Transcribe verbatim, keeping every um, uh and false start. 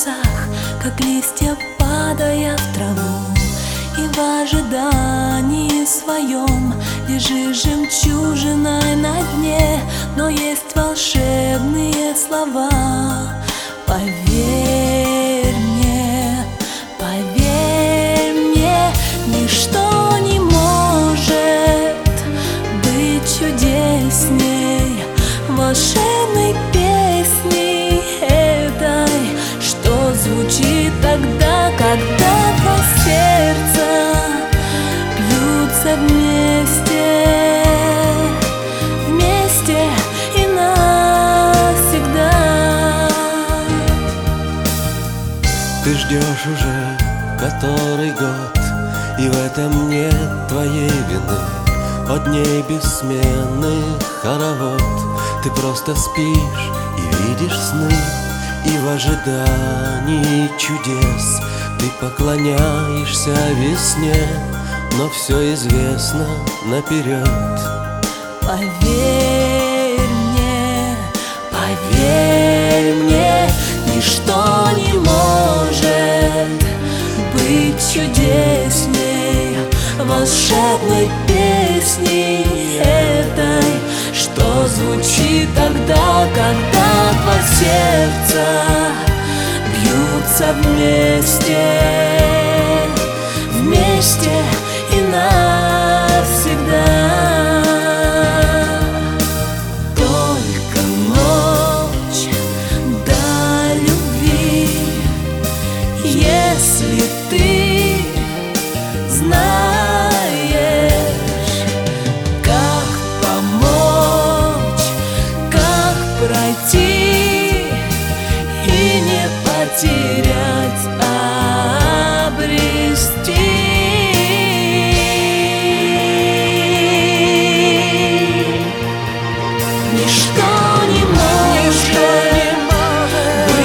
небесах, как листья падая в траву, и в ожидании своем лежишь жемчужиной на дне. Но есть волшебные слова. Поверь мне, поверь мне, ничто не может быть чудесней волшебной песни этой, что звучит тогда, когда два сердца бьются вместе, вместе и навсегда. Ты ждешь уже который год, и в этом нет твоей вины. От дней бессменных хоровод ты просто спишь и видишь сны, и в ожидании чудес ты поклоняешься весне, но все известно наперед. Поверь мне, поверь мне, ничто не может быть чудесней волшебной песни этой, что звучит тогда, когда два сердца бьются вместе, вместе